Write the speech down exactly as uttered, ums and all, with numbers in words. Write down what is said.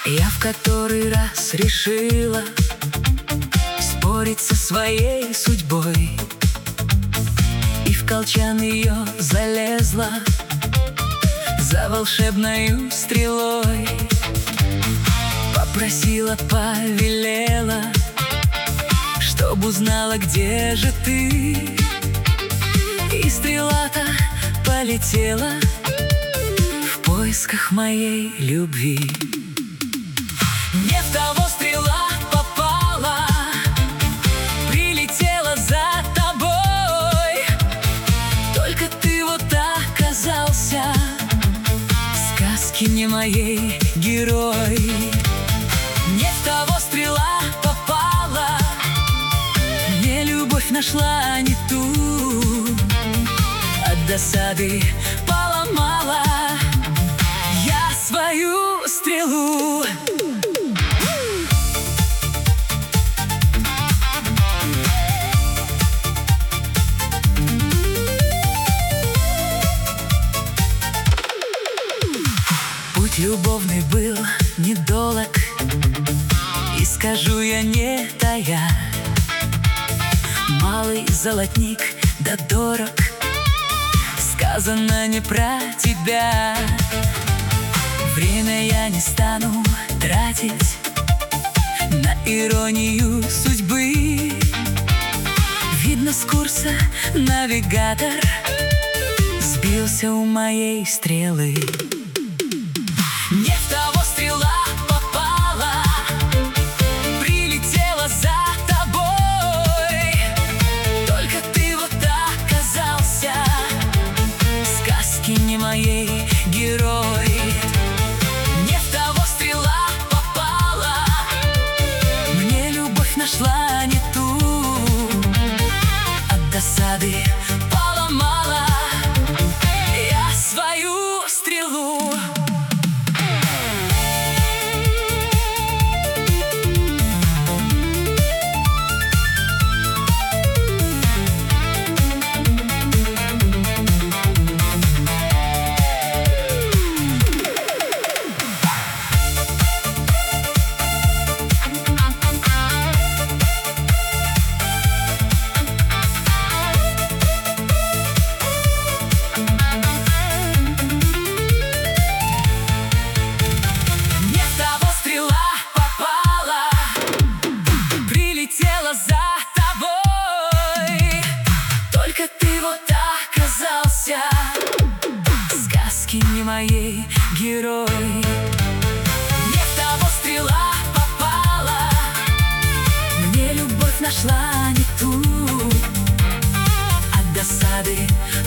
Я в который раз решила спорить со своей судьбой, и в колчан ее залезла за волшебною стрелой. Попросила, повелела, чтоб узнала, где же ты. И стрела-то полетела в поисках моей любви. Не в того стрела попала, прилетела за тобой. Только ты вот оказался в сказке не моей герой. Не в того стрела попала, мне любовь нашла не ту. От досады поломала я свою стрелу. Путь любовный был недолог, и скажу я не тая: малый золотник да дорог, сказано не про тебя. Время я не стану тратить на иронию судьбы. Видно, с курса навигатор сбился у моей стрелы. Не в того стрела попала, прилетела за тобой. Только ты вот оказался в сказке не моей герой. Не в того стрела попала, мне любовь нашла не ту. От досады поломала я свою стрелу. Сказки не моей герой. Не в того стрела попала, мне любовь нашла не ту. От досады